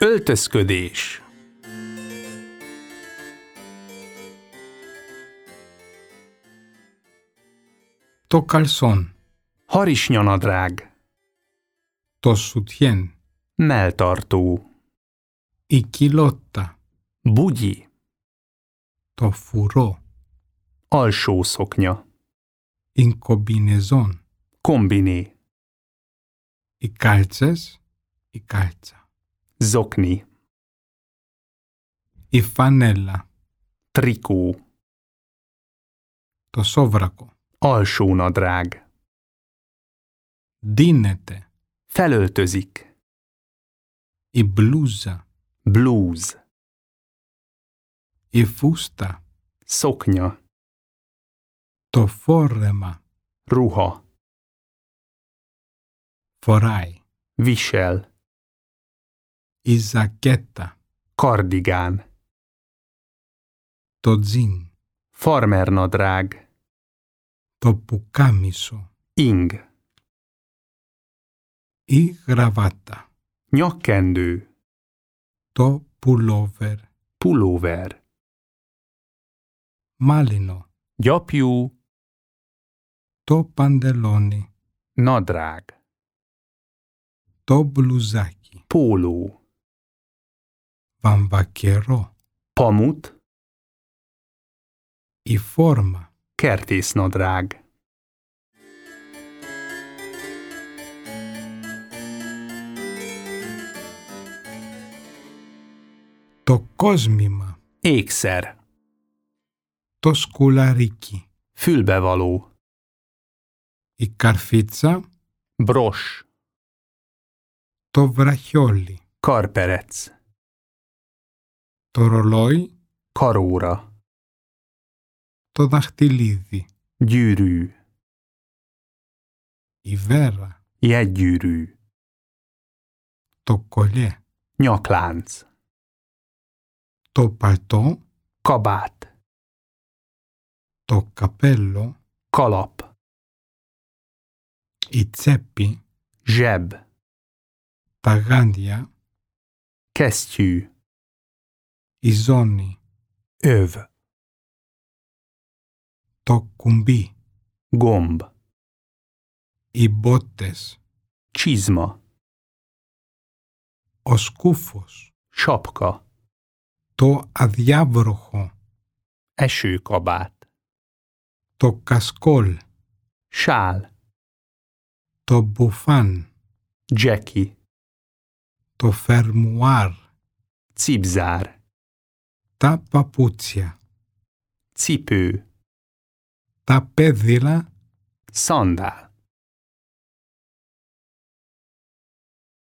Öltözködés. Το καλσόν. Harisnyanadrág. Το σουτιέν. Melltartó. Η kilótta. Bugyi. Το φουρό. Alsó szoknya. Η κομπινεζόν. Kombiné. Οι κάλτσες. Η κάλτσα. Zokni. Η φανέλα. Trikó. Το σόβρακο. Alsó nadrág. Ντύνεται. Felöltözik. Η μπλούζα. Blúz. Η φούστα. Szoknya. Το φόρεμα. Ruha. Φοράει. Visel. Η ζακέτα. Kardigán. Το τζιν. Farmernadrág. Το πουκάμισο. Ing. Η γραβάτα. Nyakkendő. Το πουλόβερ. Pulóver. Μάλινο. Gyapjú. Το παντελόνι. Nadrág. Το μπλουζάκι. Póló. Βαμβακερό. Pamut. Η φόρμα. Kertésznadrág. Το κόσμημα. Ékszer. Το σκουλαρίκι. Fülbevaló. Η καρφίτσα. Bros. Το βραχιόλι. Karperec. Το ρολόι. Karóra. Το δαχτυλίδι. Gyűrű. Η βέρα. Jegygyűrű. Το κολιέ. Nyaklánc. Το παλτό. Kabát. Το καπέλο. Kalap. Η τσέπη. Zseb. Τα γάντια. Kesztyű. Η ζώνη. Öv. Το κουμπί. Gomb. Οι μπότες. Csizma. Ο σκούφος. Sapka. Το αδιάβροχο. Esőkabát. Το κασκόλ. Sál. Το μπουφάν. Jackie. Το φερμουάρ. Cipzár. Τα παπούτσια. Cipő. Τα πέδιλα. Szandál.